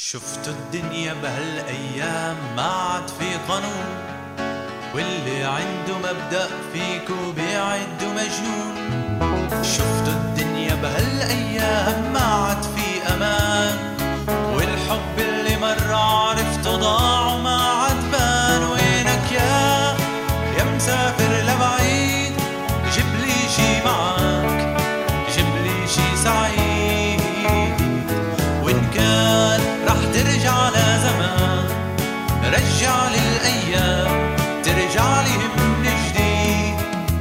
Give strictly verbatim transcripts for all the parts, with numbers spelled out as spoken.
شفتوا الدنيا بهالأيام ما عاد في قانون، واللي عنده مبدأ فيكو بيعد مجنون. شفتوا الدنيا بهالأيام ما عاد في أمان، والحب اللي مرة عرفته ضاع وما عاد بان. وينك يا يا مسافر لبعيد، جيب لي شي معك، جيب لي شي سعيد. وإن كان رح ترجع لزمان، رجع للأيام ترجع لي من جديد.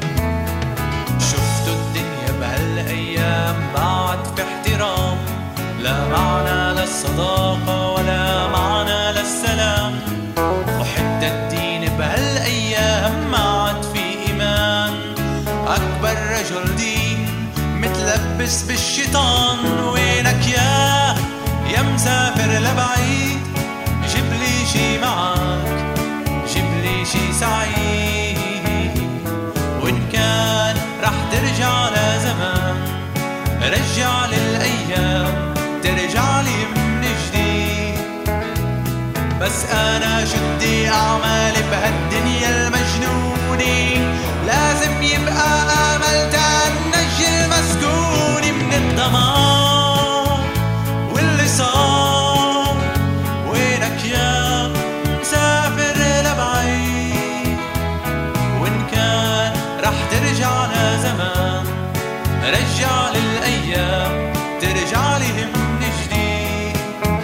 شفتوا الدنيا بهالأيام بعد في احترام، لا معنى للصداقة ولا معنى للسلام. وحتى الدين بهالأيام ما عاد في إيمان، أكبر رجل دين متلبس بالشيطان. وينك يا يا مسافر لبعيد، جيب لي شي معك، جيب لي شي سعيد. وإن كان رح ترجع لزمان، رجع للأيام ترجع لي من جديد. بس أنا شدي أعمالي بهالدنيا المجنونة، لازم يبقى أمل تنجي المسكونة من الدمار واللي صار. وينك يا مسافر لبعيد، وإن كان رح ترجع لزمان، رجع للأيام ترجع لي من جديد.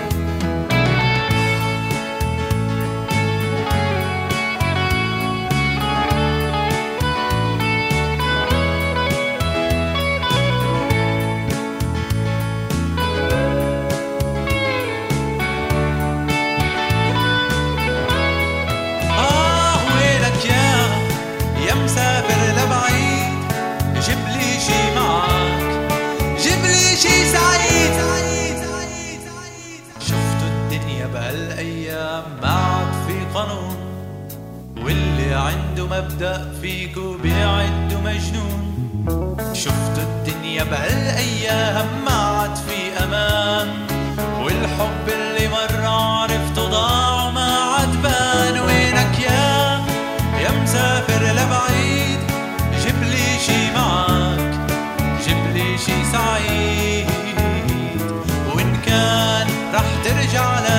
آه وينك يا يا مسافر لبعيد، جيب لي شي معك، جيب لي شي سعيد. شفتوا الدنيا بهالأيام ما عاد في قانون، واللي عنده مبدأ فيكو بيعد مجنون. شفتوا الدنيا بهالأيام ما عاد في أمان، والحب اللي مرة عرفته ضاع وما عاد بان. وينك يا يا مسافر لبعيد، جيب لي شي معك، جيب لي شي سعيد. وإن كان رح ترجع